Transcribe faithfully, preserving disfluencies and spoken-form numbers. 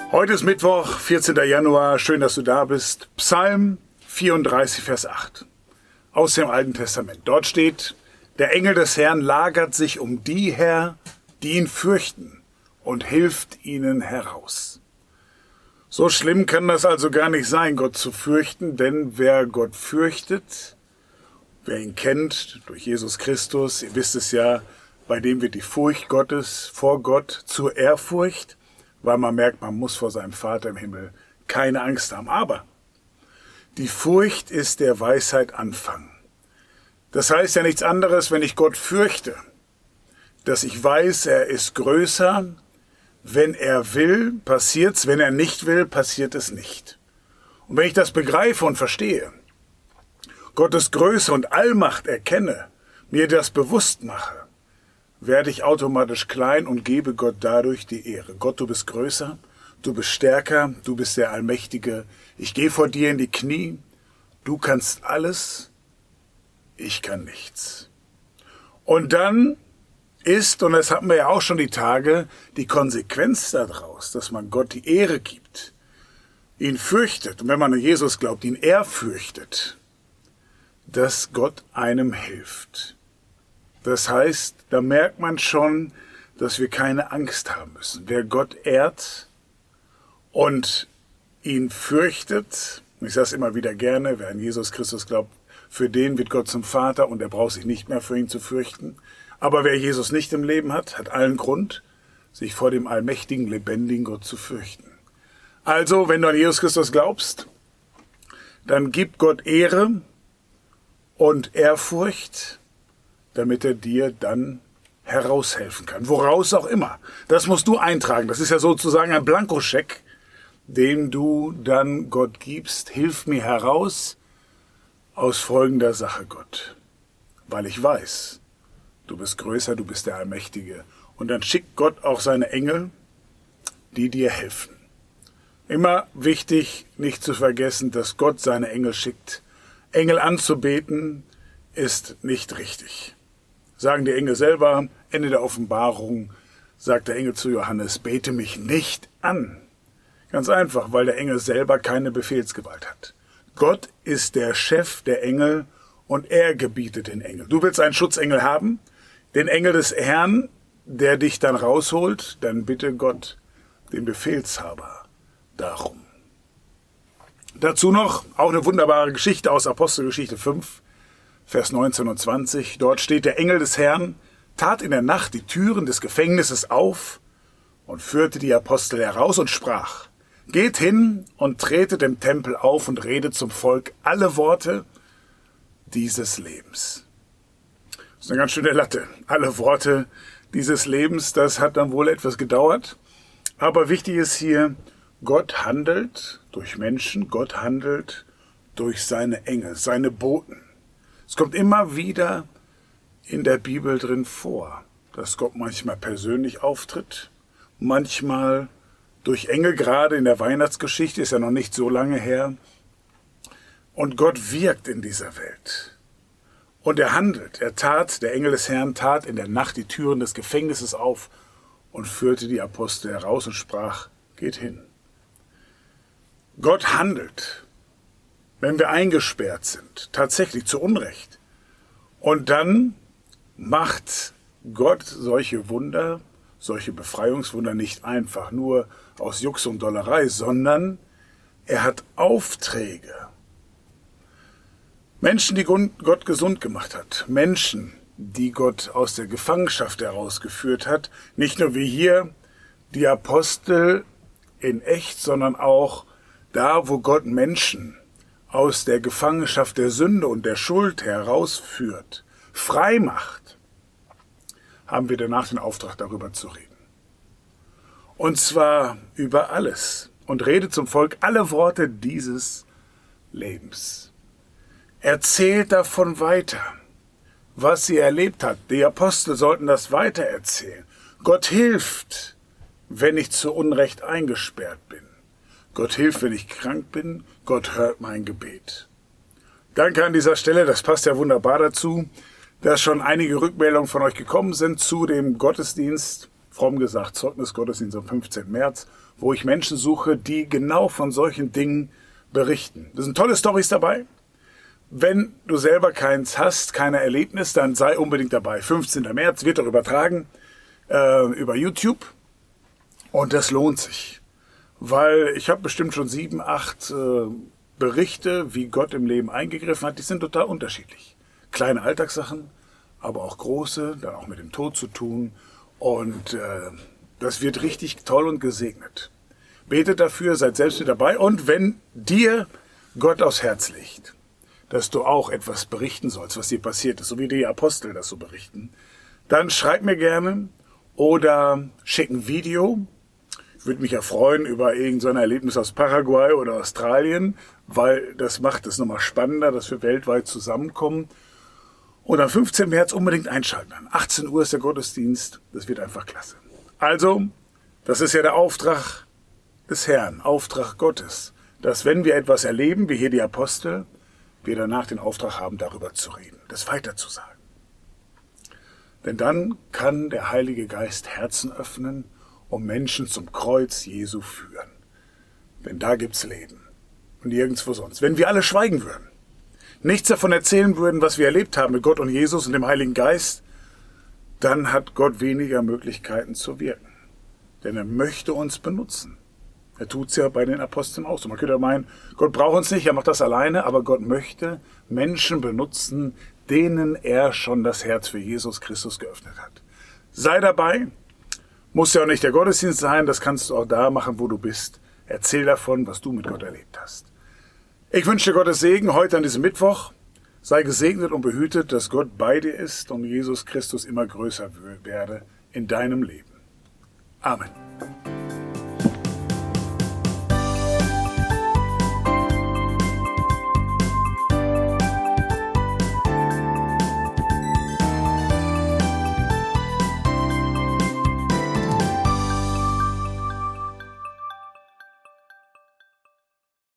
Heute ist Mittwoch, vierzehnter Januar. Schön, dass du da bist. Psalm vierunddreißig, Vers acht. Aus dem Alten Testament. Dort steht, der Engel des Herrn lagert sich um die her, die ihn fürchten, und hilft ihnen heraus. So schlimm kann das also gar nicht sein, Gott zu fürchten, denn wer Gott fürchtet, wer ihn kennt durch Jesus Christus, ihr wisst es ja, bei dem wird die Furcht Gottes vor Gott zur Ehrfurcht, weil man merkt, man muss vor seinem Vater im Himmel keine Angst haben. Aber die Furcht ist der Weisheit Anfang. Das heißt ja nichts anderes, wenn ich Gott fürchte, dass ich weiß, er ist größer. Wenn er will, passiert's. Wenn er nicht will, passiert es nicht. Und wenn ich das begreife und verstehe, Gottes Größe und Allmacht erkenne, mir das bewusst mache, werde ich automatisch klein und gebe Gott dadurch die Ehre. Gott, du bist größer, du bist stärker, du bist der Allmächtige. Ich gehe vor dir in die Knie. Du kannst alles, ich kann nichts. Und dann ist, und das hatten wir ja auch schon die Tage, die Konsequenz daraus, dass man Gott die Ehre gibt, ihn fürchtet, und wenn man an Jesus glaubt, ihn ehrfürchtet, dass Gott einem hilft. Das heißt, da merkt man schon, dass wir keine Angst haben müssen. Wer Gott ehrt und ihn fürchtet, ich sage es immer wieder gerne, wer an Jesus Christus glaubt, für den wird Gott zum Vater und er braucht sich nicht mehr für ihn zu fürchten. Aber wer Jesus nicht im Leben hat, hat allen Grund, sich vor dem allmächtigen, lebendigen Gott zu fürchten. Also, wenn du an Jesus Christus glaubst, dann gib Gott Ehre und Ehrfurcht, damit er dir dann heraushelfen kann. Woraus auch immer. Das musst du eintragen. Das ist ja sozusagen ein Blankoscheck, den du dann Gott gibst. Hilf mir heraus aus folgender Sache, Gott. Weil ich weiß, du bist größer, du bist der Allmächtige. Und dann schickt Gott auch seine Engel, die dir helfen. Immer wichtig, nicht zu vergessen, dass Gott seine Engel schickt. Engel anzubeten ist nicht richtig. Sagen die Engel selber, Ende der Offenbarung, sagt der Engel zu Johannes, bete mich nicht an. Ganz einfach, weil der Engel selber keine Befehlsgewalt hat. Gott ist der Chef der Engel und er gebietet den Engel. Du willst einen Schutzengel haben, den Engel des Herrn, der dich dann rausholt, dann bitte Gott, den Befehlshaber, darum. Dazu noch auch eine wunderbare Geschichte aus Apostelgeschichte fünf, Vers neunzehn und zwanzig. Dort steht, der Engel des Herrn tat in der Nacht die Türen des Gefängnisses auf und führte die Apostel heraus und sprach, geht hin und tretet im Tempel auf und redet zum Volk alle Worte dieses Lebens. Das ist eine ganz schöne Latte. Alle Worte dieses Lebens, das hat dann wohl etwas gedauert. Aber wichtig ist hier, Gott handelt durch Menschen, Gott handelt durch seine Engel, seine Boten. Es kommt immer wieder in der Bibel drin vor, dass Gott manchmal persönlich auftritt, manchmal durch Engel, gerade in der Weihnachtsgeschichte, ist ja noch nicht so lange her. Und Gott wirkt in dieser Welt. Und er handelt, er tat, der Engel des Herrn tat in der Nacht die Türen des Gefängnisses auf und führte die Apostel heraus und sprach, geht hin. Gott handelt, wenn wir eingesperrt sind, tatsächlich zu Unrecht. Und dann macht Gott solche Wunder, solche Befreiungswunder nicht einfach nur aus Jux und Dollerei, sondern er hat Aufträge. Menschen, die Gott gesund gemacht hat, Menschen, die Gott aus der Gefangenschaft herausgeführt hat, nicht nur wie hier die Apostel in echt, sondern auch da, wo Gott Menschen aus der Gefangenschaft der Sünde und der Schuld herausführt, frei macht, haben wir danach den Auftrag, darüber zu reden. Und zwar über alles. Und redet zum Volk alle Worte dieses Lebens. Erzählt davon weiter, was sie erlebt hat. Die Apostel sollten das weitererzählen. Gott hilft, wenn ich zu Unrecht eingesperrt bin. Gott hilft, wenn ich krank bin. Gott hört mein Gebet. Danke an dieser Stelle, das passt ja wunderbar dazu, dass schon einige Rückmeldungen von euch gekommen sind zu dem Gottesdienst fromm gesagt, Zeugnisgottesdienst am fünfzehnten März, wo ich Menschen suche, die genau von solchen Dingen berichten. Da sind tolle Storys dabei. Wenn du selber keins hast, keine Erlebnis, dann sei unbedingt dabei. fünfzehnten März wird doch übertragen äh, über YouTube und das lohnt sich, weil ich habe bestimmt schon sieben, acht äh, Berichte, wie Gott im Leben eingegriffen hat. Die sind total unterschiedlich. Kleine Alltagssachen, aber auch große, dann auch mit dem Tod zu tun und äh, das wird richtig toll und gesegnet. Betet dafür, seid selbst mit dabei und wenn dir Gott aufs Herz legt, dass du auch etwas berichten sollst, was dir passiert ist, so wie die Apostel das so berichten, dann schreib mir gerne oder schick ein Video. Ich würde mich ja freuen über irgendein Erlebnis aus Paraguay oder Australien, weil das macht es nochmal spannender, dass wir weltweit zusammenkommen. Und am fünfzehnten März unbedingt einschalten. achtzehn Uhr ist der Gottesdienst, das wird einfach klasse. Also, das ist ja der Auftrag des Herrn, Auftrag Gottes, dass wenn wir etwas erleben, wie hier die Apostel, wir danach den Auftrag haben, darüber zu reden, das weiterzusagen. Denn dann kann der Heilige Geist Herzen öffnen und Menschen zum Kreuz Jesu führen. Denn da gibt's Leben und nirgendwo sonst. Wenn wir alle schweigen würden, nichts davon erzählen würden, was wir erlebt haben mit Gott und Jesus und dem Heiligen Geist, dann hat Gott weniger Möglichkeiten zu wirken. Denn er möchte uns benutzen. Er tut's ja bei den Aposteln auch so. Man könnte ja meinen, Gott braucht uns nicht, er macht das alleine, aber Gott möchte Menschen benutzen, denen er schon das Herz für Jesus Christus geöffnet hat. Sei dabei, muss ja auch nicht der Gottesdienst sein, das kannst du auch da machen, wo du bist. Erzähl davon, was du mit Gott erlebt hast. Ich wünsche dir Gottes Segen heute an diesem Mittwoch. Sei gesegnet und behütet, dass Gott bei dir ist und Jesus Christus immer größer werde in deinem Leben. Amen.